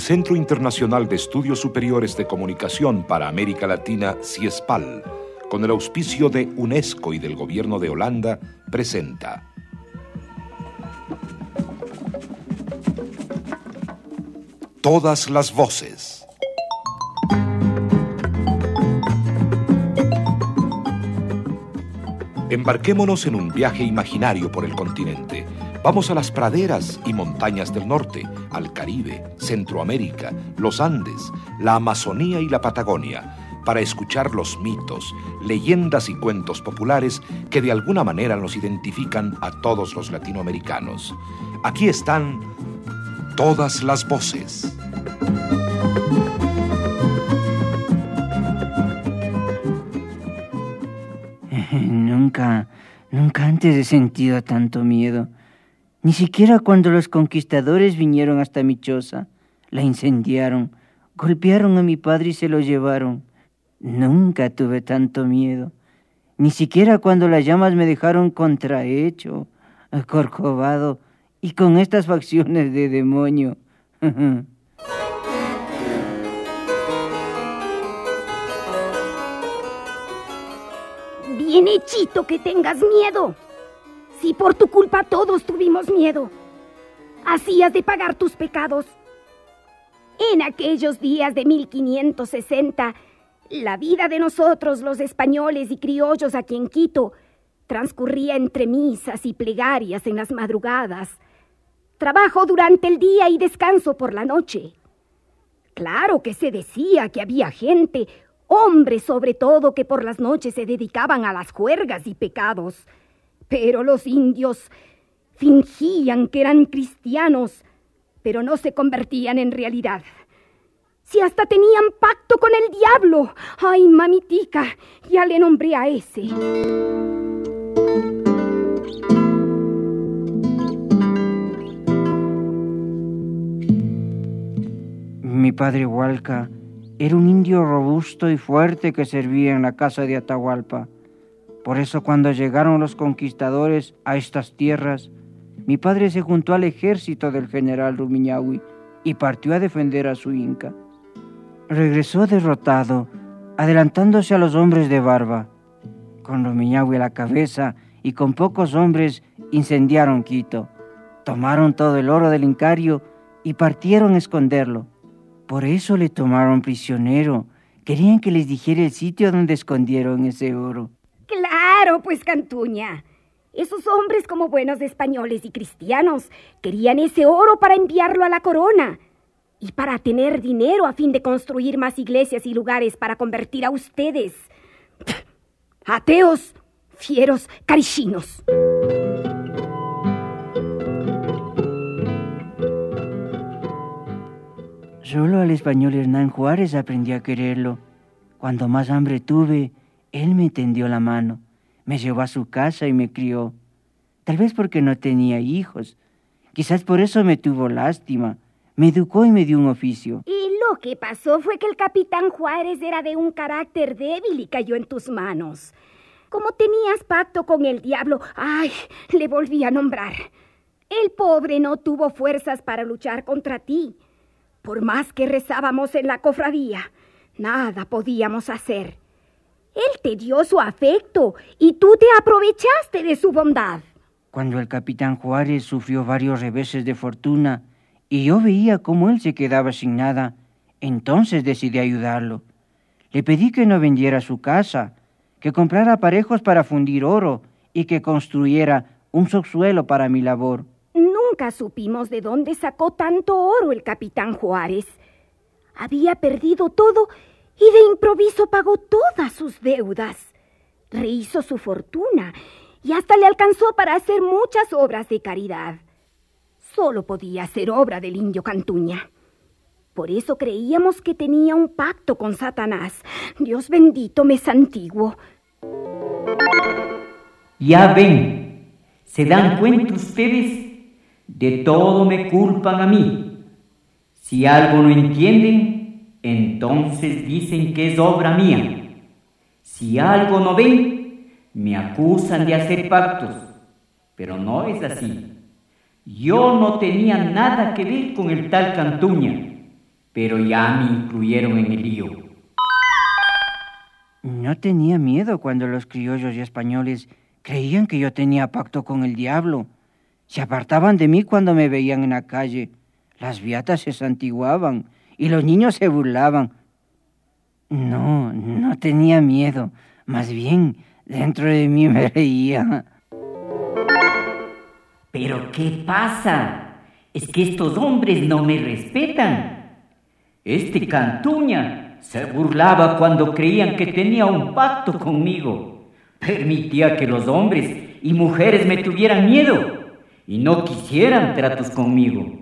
Centro Internacional de Estudios Superiores de Comunicación para América Latina, CIESPAL, con el auspicio de UNESCO y del Gobierno de Holanda, presenta Todas las voces. Embarquémonos en un viaje imaginario por el continente. Vamos a las praderas y montañas del norte, al Caribe, Centroamérica, los Andes, la Amazonía y la Patagonia, para escuchar los mitos, leyendas y cuentos populares que de alguna manera nos identifican a todos los latinoamericanos. Aquí están todas las voces. Nunca antes he sentido tanto miedo. Ni siquiera cuando los conquistadores vinieron hasta mi choza, la incendiaron, golpearon a mi padre y se lo llevaron. Nunca tuve tanto miedo. Ni siquiera cuando las llamas me dejaron contrahecho, acorcovado y con estas facciones de demonio. Bien hechito que tengas miedo. Si por tu culpa todos tuvimos miedo. Hacías de pagar tus pecados. En aquellos días de 1560, la vida de nosotros, los españoles y criollos aquí en Quito, transcurría entre misas y plegarias en las madrugadas, trabajo durante el día y descanso por la noche. Claro que se decía que había gente, hombres sobre todo, que por las noches se dedicaban a las juergas y pecados. Pero los indios fingían que eran cristianos, pero no se convertían en realidad. Si hasta tenían pacto con el diablo. ¡Ay, mamitica! Ya le nombré a ese. Mi padre Hualca era un indio robusto y fuerte que servía en la casa de Atahualpa. Por eso cuando llegaron los conquistadores a estas tierras, mi padre se juntó al ejército del general Rumiñahui y partió a defender a su inca. Regresó derrotado, adelantándose a los hombres de barba. Con Rumiñahui a la cabeza y con pocos hombres incendiaron Quito. Tomaron todo el oro del Incario y partieron a esconderlo. Por eso le tomaron prisionero. Querían que les dijera el sitio donde escondieron ese oro. Claro, pues, Cantuña. Esos hombres, como buenos españoles y cristianos, querían ese oro para enviarlo a la corona y para tener dinero a fin de construir más iglesias y lugares para convertir a ustedes. Ateos, fieros, carichinos. Solo al español Hernán Juárez aprendí a quererlo. Cuando más hambre tuve, él me tendió la mano, me llevó a su casa y me crió. Tal vez porque no tenía hijos. Quizás por eso me tuvo lástima. Me educó y me dio un oficio. Y lo que pasó fue que el capitán Juárez era de un carácter débil y cayó en tus manos. Como tenías pacto con el diablo, le volví a nombrar. El pobre no tuvo fuerzas para luchar contra ti. Por más que rezábamos en la cofradía, nada podíamos hacer. Él te dio su afecto y tú te aprovechaste de su bondad. Cuando el capitán Juárez sufrió varios reveses de fortuna y yo veía cómo él se quedaba sin nada, entonces decidí ayudarlo. Le pedí que no vendiera su casa, que comprara aparejos para fundir oro y que construyera un subsuelo para mi labor. Nunca supimos de dónde sacó tanto oro el capitán Juárez. Había perdido todo y de improviso pagó todas sus deudas. Rehizo su fortuna y hasta le alcanzó para hacer muchas obras de caridad. Solo podía hacer obra del indio Cantuña. Por eso creíamos que tenía un pacto con Satanás. Dios bendito me santiguo. Ya ven, ¿se dan cuenta ustedes? De todo me culpan a mí. Si algo no entienden, entonces dicen que es obra mía. Si algo no ven, me acusan de hacer pactos. Pero no es así. Yo no tenía nada que ver con el tal Cantuña. pero ya me incluyeron en el lío. No tenía miedo cuando los criollos y españoles creían que yo tenía pacto con el diablo. Se apartaban de mí cuando me veían en la calle. Las beatas se santiguaban y los niños se burlaban. No tenía miedo. Más bien, dentro de mí me reía. ¿Pero qué pasa? Es que estos hombres no me respetan. Este Cantuña se burlaba cuando creían que tenía un pacto conmigo. Permitía que los hombres y mujeres me tuvieran miedo y no quisieran tratos conmigo.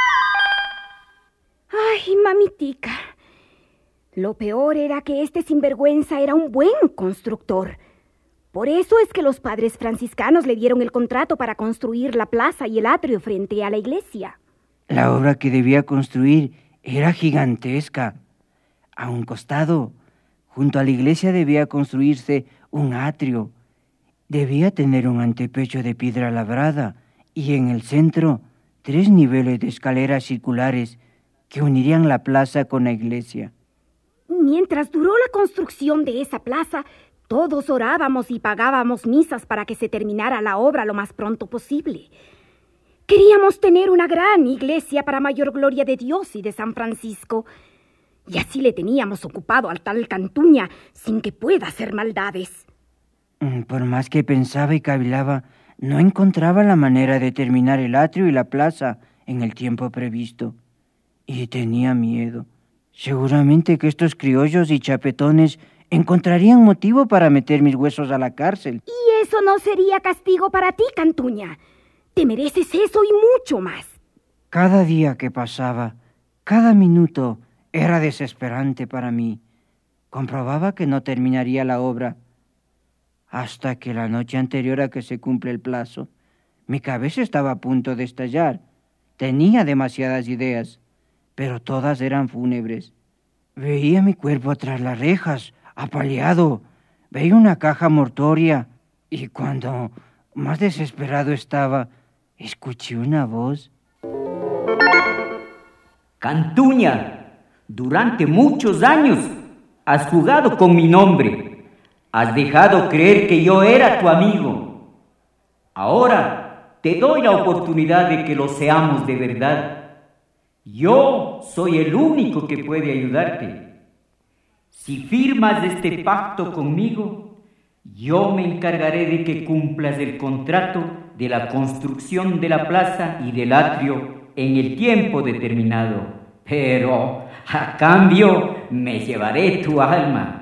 Ay, mamitica. Lo peor era que este sinvergüenza era un buen constructor. Por eso es que los padres franciscanos le dieron el contrato para construir la plaza y el atrio frente a la iglesia. La obra que debía construir era gigantesca. A un costado, junto a la iglesia, debía construirse un atrio. Debía tener un antepecho de piedra labrada y en el centro 3 niveles de escaleras circulares que unirían la plaza con la iglesia. Mientras duró la construcción de esa plaza, todos orábamos y pagábamos misas para que se terminara la obra lo más pronto posible. Queríamos tener una gran iglesia para mayor gloria de Dios y de San Francisco. Y así le teníamos ocupado al tal Cantuña sin que pueda hacer maldades. Por más que pensaba y cavilaba, no encontraba la manera de terminar el atrio y la plaza en el tiempo previsto. Y tenía miedo. Seguramente que estos criollos y chapetones encontrarían motivo para meter mis huesos a la cárcel. Y eso no sería castigo para ti, Cantuña. Te mereces eso y mucho más. Cada día que pasaba, cada minuto, era desesperante para mí. Comprobaba que no terminaría la obra. Hasta que la noche anterior a que se cumple el plazo, mi cabeza estaba a punto de estallar. Tenía demasiadas ideas, pero todas eran fúnebres. Veía mi cuerpo tras las rejas, apaleado. Veía una caja mortuoria y cuando más desesperado estaba, escuché una voz. Cantuña, durante muchos años has jugado con mi nombre. Has dejado creer que yo era tu amigo. Ahora te doy la oportunidad de que lo seamos de verdad. Yo soy el único que puede ayudarte. Si firmas este pacto conmigo, yo me encargaré de que cumplas el contrato de la construcción de la plaza y del atrio en el tiempo determinado. Pero a cambio me llevaré tu alma.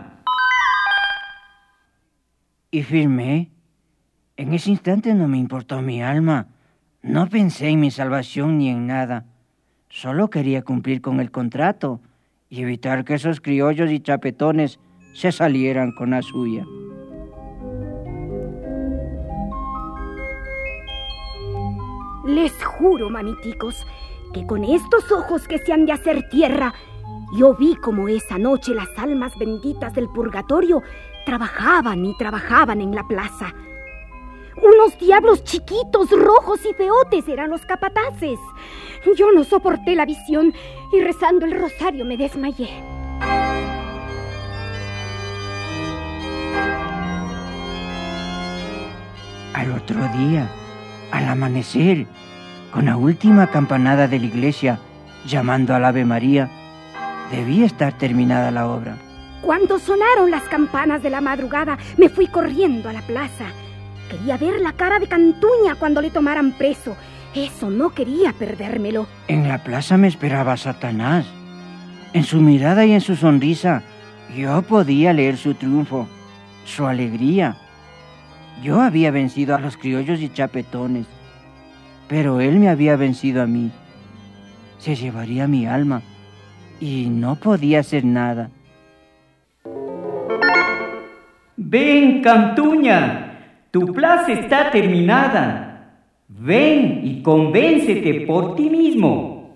Y firmé. En ese instante no me importó mi alma. No pensé en mi salvación ni en nada. Solo quería cumplir con el contrato y evitar que esos criollos y chapetones se salieran con la suya. Les juro, mamiticos, que con estos ojos que se han de hacer tierra, yo vi como esa noche las almas benditas del purgatorio trabajaban y trabajaban en la plaza. Unos diablos chiquitos, rojos y feotes eran los capataces. Yo no soporté la visión y rezando el rosario me desmayé. Al otro día, al amanecer, con la última campanada de la iglesia llamando al Ave María, debía estar terminada la obra. Cuando sonaron las campanas de la madrugada, me fui corriendo a la plaza. Quería ver la cara de Cantuña cuando le tomaran preso. Eso no quería perdérmelo. En la plaza me esperaba Satanás. En su mirada y en su sonrisa, yo podía leer su triunfo, su alegría. Yo había vencido a los criollos y chapetones, pero él me había vencido a mí. Se llevaría mi alma y no podía hacer nada. Ven, Cantuña, tu plaza está terminada. Ven y convéncete por ti mismo.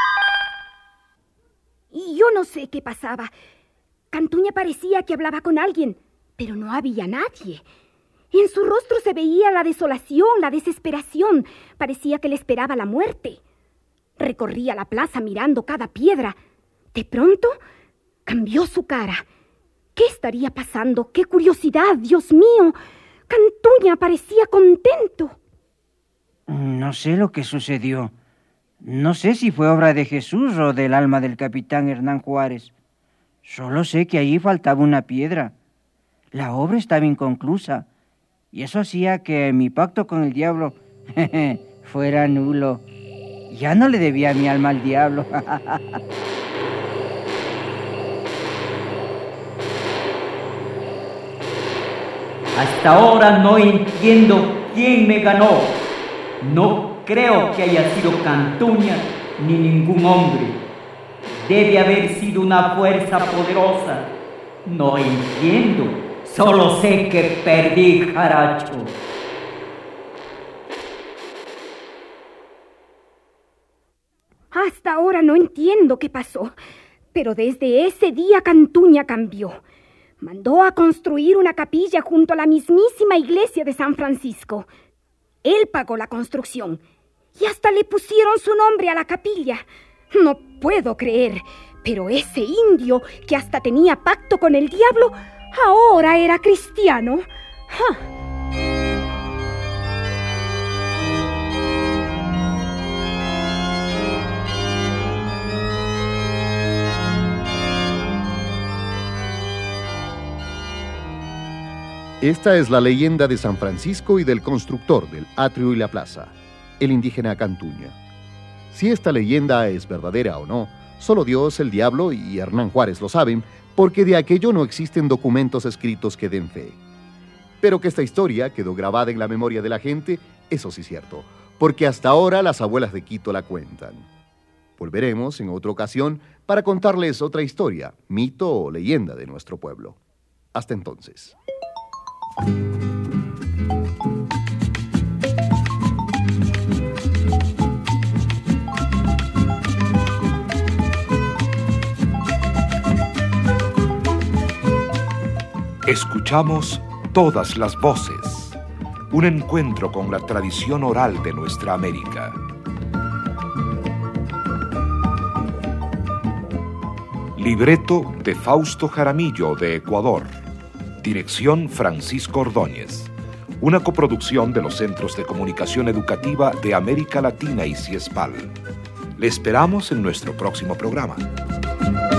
Y yo no sé qué pasaba. Cantuña parecía que hablaba con alguien, pero no había nadie. En su rostro se veía la desolación, la desesperación. Parecía que le esperaba la muerte. Recorría la plaza mirando cada piedra. De pronto, cambió su cara. ¿Qué estaría pasando? ¡Qué curiosidad, Dios mío! Cantuña parecía contento. No sé lo que sucedió. No sé si fue obra de Jesús o del alma del capitán Hernán Juárez. Solo sé que allí faltaba una piedra. La obra estaba inconclusa, y eso hacía que mi pacto con el diablo fuera nulo. Ya no le debía mi alma al diablo. Hasta ahora no entiendo quién me ganó. No creo que haya sido Cantuña ni ningún hombre. Debe haber sido una fuerza poderosa. No entiendo. Solo sé que perdí, Jaracho. Hasta ahora no entiendo qué pasó, pero desde ese día Cantuña cambió. Mandó a construir una capilla junto a la mismísima iglesia de San Francisco. Él pagó la construcción y hasta le pusieron su nombre a la capilla. No puedo creer, pero ese indio que hasta tenía pacto con el diablo, ahora era cristiano. ¡Ja! Esta es la leyenda de San Francisco y del constructor del atrio y la plaza, el indígena Cantuña. Si esta leyenda es verdadera o no, solo Dios, el diablo y Hernán Juárez lo saben, porque de aquello no existen documentos escritos que den fe. Pero que esta historia quedó grabada en la memoria de la gente, eso sí es cierto, porque hasta ahora las abuelas de Quito la cuentan. Volveremos en otra ocasión para contarles otra historia, mito o leyenda de nuestro pueblo. Hasta entonces. Escuchamos todas las voces, un encuentro con la tradición oral de nuestra América. Libreto de Fausto Jaramillo de Ecuador. Dirección Francisco Ordóñez. Una coproducción de los Centros de Comunicación Educativa de América Latina y CIESPAL. Le esperamos en nuestro próximo programa.